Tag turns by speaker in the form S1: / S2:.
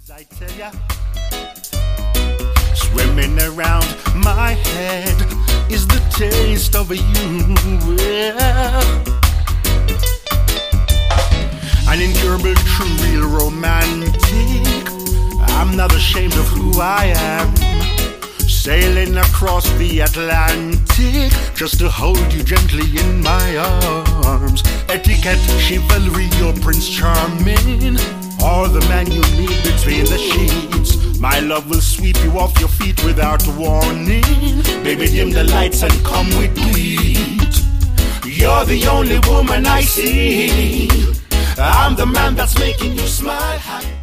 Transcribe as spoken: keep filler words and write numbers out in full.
S1: I tell ya, swimming around my head is the taste of you. Yeah. An incurable, true, real romantic. I'm not ashamed of who I am. Sailing across the Atlantic just to hold you gently in my arms. Etiquette, chivalry, you're Prince Charming, or the man you need between the sheets. My love will sweep you off your feet without warning. Baby, dim the lights and come with it. You're the only woman I see. I'm the man that's making you smile.